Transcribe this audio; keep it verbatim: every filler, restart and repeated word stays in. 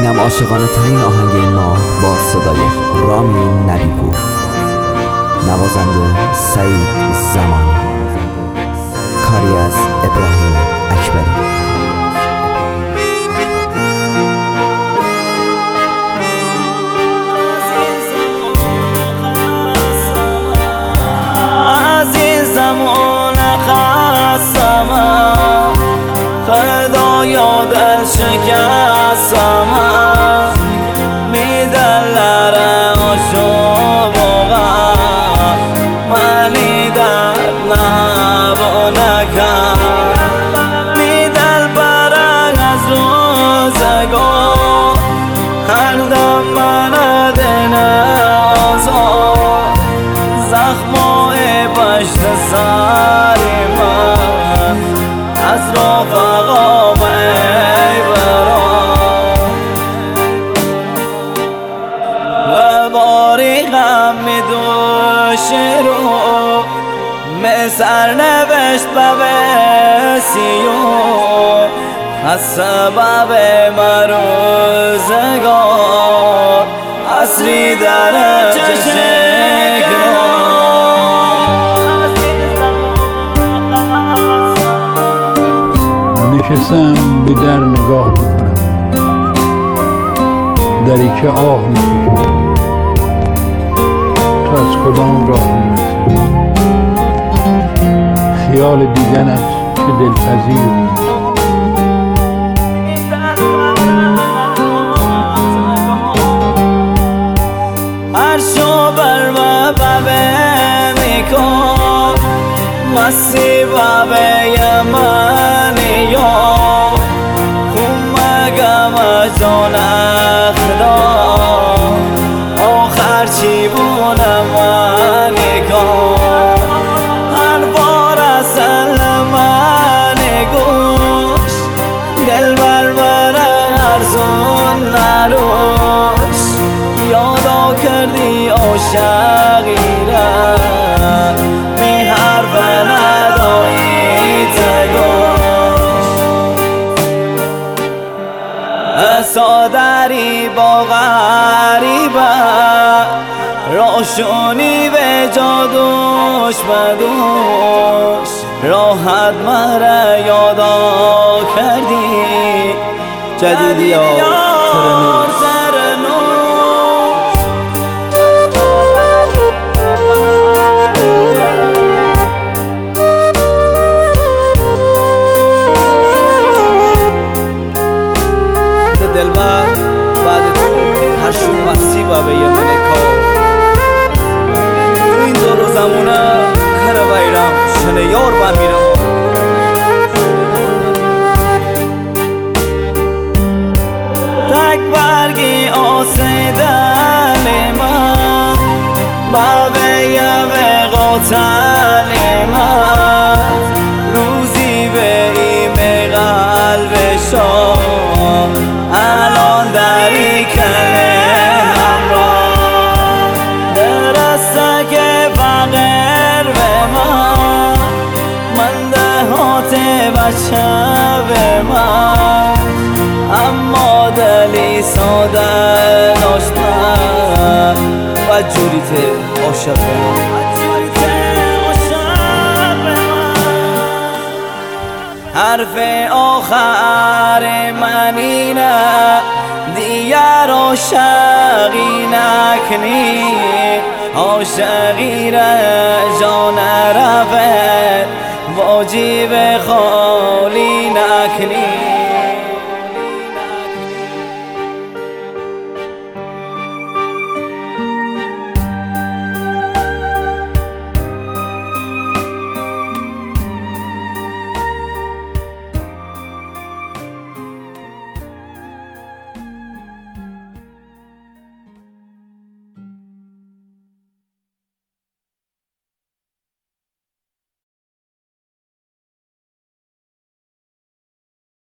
اینم عاشقانه ترین آهنگ این ماه با صدای رامین نبی‌پور، نوازنده سعید زمان، کاری از ابراهیم اکبری. یادت شکستم میدلره آشوقا ولی در نبا نکن میدل برگ از روزگار هر دم من دن آزاد زخمای پشت سری من از رفقا شروع مثل نوشت ببسیو از سبب مروزگار اصری در نشستم به در نگاه میکنم، دری که آه میکشم تو از کدام راه میرسی؟ خیال دیدنت که دلپذیر هر شو بر و ببه میکن مسی ببه یمانی یا خمگم جان اخدا آخر چی بونم و نگاه هر بار اصل من گوش دل بر بره ارزون نروش یادا کردی عاشقی را می حرف ندایی تگوش اصادری با غریبه روشونی به جادوش بدوش راحت مره یادا کردی جدیدی ها ترنوش دلبر بعد تو هر شو مسیبه به یه منکا این دو روزمونه کره بیرم شنه یار بمیرم تک برگی آسیدن من بابه یه قاتل من روزی به ایمه قلب شام الان دری کنه بچه من اما دلی ساده داشت من و جوریت عاشق من حرف آخر من اینه دیگر عاشقی نکنی عاشقی را جان رفت واجب